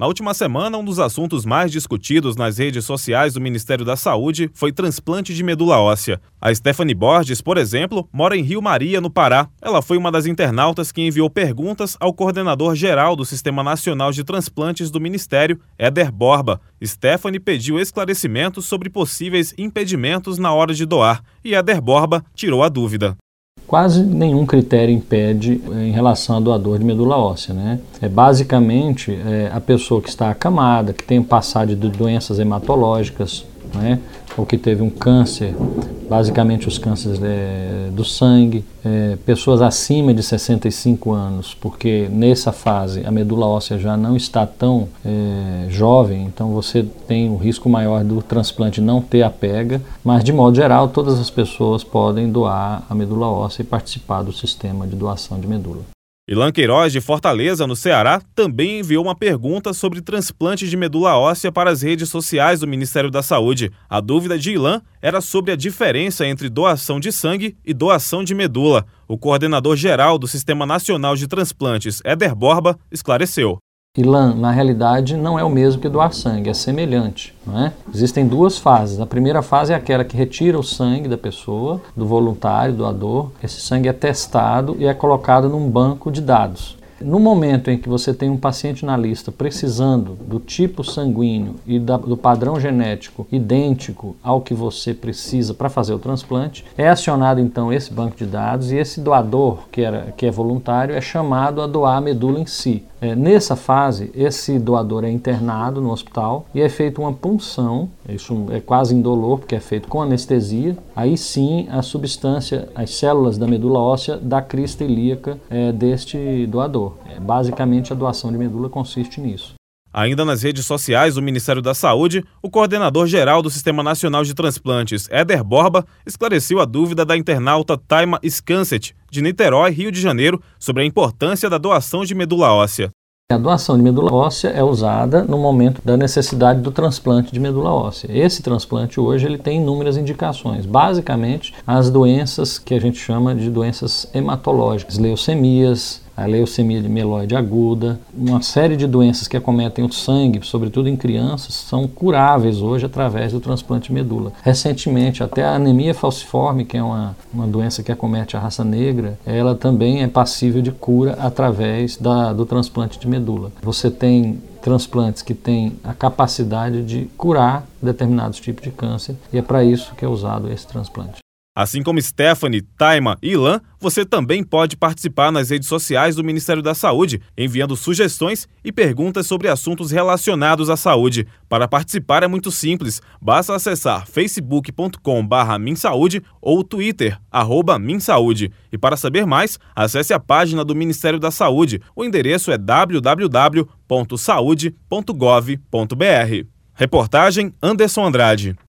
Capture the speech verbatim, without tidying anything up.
Na última semana, um dos assuntos mais discutidos nas redes sociais do Ministério da Saúde foi transplante de medula óssea. A Stephanie Borges, por exemplo, mora em Rio Maria, no Pará. Ela foi uma das internautas que enviou perguntas ao coordenador geral do Sistema Nacional de Transplantes do Ministério, Éder Borba. Stephanie pediu esclarecimentos sobre possíveis impedimentos na hora de doar e Éder Borba tirou a dúvida. Quase nenhum critério impede em relação ao doador de medula óssea, né? É basicamente é, a pessoa que está acamada, que tem passagem de doenças hematológicas, né? Ou que teve um câncer, basicamente os cânceres é, do sangue, é, pessoas acima de sessenta e cinco anos, porque nessa fase a medula óssea já não está tão é, jovem, então você tem o risco maior do transplante não ter a pega, mas de modo geral todas as pessoas podem doar a medula óssea e participar do sistema de doação de medula. Ilan Queiroz, de Fortaleza, no Ceará, também enviou uma pergunta sobre transplante de medula óssea para as redes sociais do Ministério da Saúde. A dúvida de Ilan era sobre a diferença entre doação de sangue e doação de medula. O coordenador geral do Sistema Nacional de Transplantes, Éder Borba, esclareceu. Ilan, na realidade, não é o mesmo que doar sangue, é semelhante, não é? Existem duas fases. A primeira fase é aquela que retira o sangue da pessoa, do voluntário, doador. Esse sangue é testado e é colocado num banco de dados. No momento em que você tem um paciente na lista precisando do tipo sanguíneo e da, do padrão genético idêntico ao que você precisa para fazer o transplante, é acionado então esse banco de dados e esse doador, que, era, que é voluntário, é chamado a doar a medula em si. É, nessa fase, esse doador é internado no hospital e é feita uma punção, isso é quase indolor porque é feito com anestesia. Aí sim a substância, as células da medula óssea da crista ilíaca é, deste doador. É, basicamente a doação de medula consiste nisso. Ainda nas redes sociais do Ministério da Saúde, o coordenador geral do Sistema Nacional de Transplantes, Éder Borba, esclareceu a dúvida da internauta Taima Scanset, de Niterói, Rio de Janeiro, sobre a importância da doação de medula óssea. A doação de medula óssea é usada no momento da necessidade do transplante de medula óssea. Esse transplante hoje ele tem inúmeras indicações, basicamente as doenças que a gente chama de doenças hematológicas, leucemias, a leucemia mieloide aguda, uma série de doenças que acometem o sangue, sobretudo em crianças, são curáveis hoje através do transplante de medula. Recentemente, até a anemia falciforme, que é uma, uma doença que acomete a raça negra, ela também é passível de cura através da, do transplante de medula. Você tem transplantes que têm a capacidade de curar determinados tipos de câncer e é para isso que é usado esse transplante. Assim como Stephanie, Taima e Ilan, você também pode participar nas redes sociais do Ministério da Saúde, enviando sugestões e perguntas sobre assuntos relacionados à saúde. Para participar é muito simples, basta acessar facebook ponto com barra minsaude ou Twitter, arroba minsaude. E para saber mais, acesse a página do Ministério da Saúde. O endereço é w w w ponto saude ponto gov ponto b r. Reportagem Anderson Andrade.